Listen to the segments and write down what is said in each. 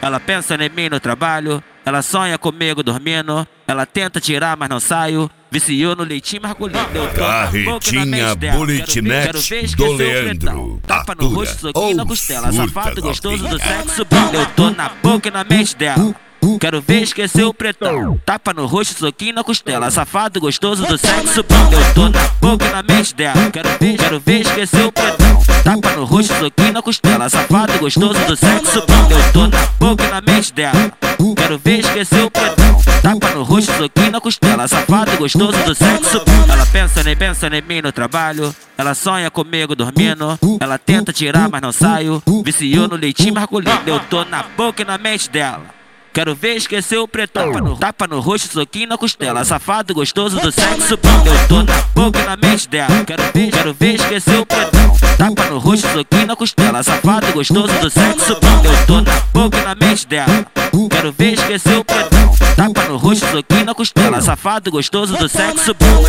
Ela pensa em mim no trabalho, ela sonha comigo dormindo. Ela tenta tirar, mas não saio. Viciou no leitinho, margulhinho. Eu tô na boca e na mente dela. Quero ver esquecer o pretão. Tapa no rosto, soquinho na costela. Safado gostoso do sexo bom. Eu tô na boca e na mente dela. Quero ver esquecer o pretão. Tapa no rosto, soquinho na costela. Safado gostoso do sexo bom. Eu tô na boca e na mente dela. Quero ver esquecer o pretão. Tapa no rosto, soquinho na costela. Safado gostoso do sexo bom. Eu tô na boca e na mente dela. Quero ver esquecer o pretão. Tapa no rosto, soquinho na costela. Safado gostoso do sexo bom. Ela pensa em mim no trabalho. Ela sonha comigo dormindo. Ela tenta tirar, mas não saio. Viciou no leitinho, margulhinho. Eu tô na boca e na mente dela. Quero ver esquecer o pretão. Tapa no rosto, soquinho na costela. Safado gostoso do sexo bom. Eu tô na boca e na mente dela. Quero ver esquecer o pretão. Tapa no rosto, soquinho na costela. Safado gostoso do sexo bom. Eu tô na boca e na mente dela. Quero ver esquecer o pretão. Tapa no rosto, soquinho na costela. Safado gostoso do sexo bom.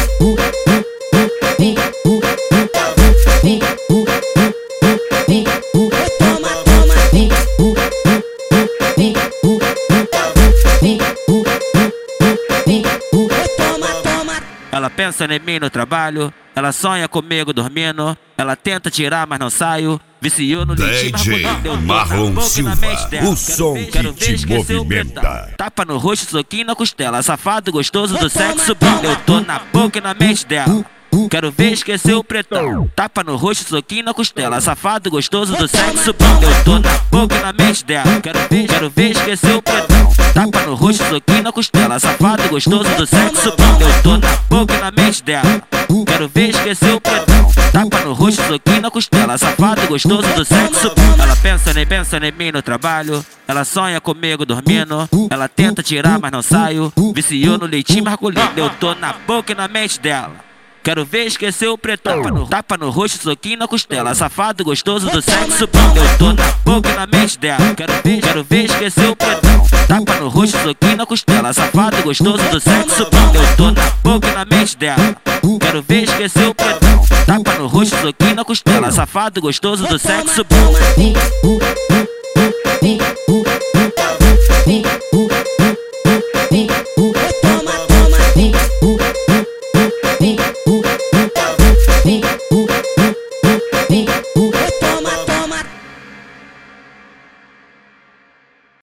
Ela pensa em mim no trabalho, ela sonha comigo dormindo. Ela tenta tirar, mas não saio. Viciou no leitinho, DJ Marlon Silva, o som que te movimenta. Tapa no rosto, soquinho na costela. Safado gostoso do sexo bom. Eu tô na boca e na mente dela. Quero ver esquecer o pretão. Tapa no rosto, soquinho na costela. Safado gostoso do sexo bom. Eu tô na boca e na mente dela. Quero ver esquecer o pretão. Tapa no rosto, soquinho na costela. Safado gostoso do sexo bom. Eu tô na boca e na mente dela. Quero ver esquecer o pretão. Tapa no rosto, soquinho na costela. Safado gostoso do sexo bom. Ela pensa em mim no trabalho. Ela sonha comigo dormindo. Ela tenta tirar, mas não saio. Viciou no leitinho, margulhinho. Eu tô na boca e na mente dela. Quero ver esquecer o pretão. Tapa no rosto, soquinho na costela. Safado gostoso do sexo bom. Eu tô na boca e na mente dela. Quero ver esquecer o pretão. Tapa no rosto, soquinho na costela. Safado gostoso do sexo bom. Eu tô na boca e na mente dela. Quero ver esquecer o pretão. Tapa no rosto, soquinho na costela. Safado gostoso do sexo bom.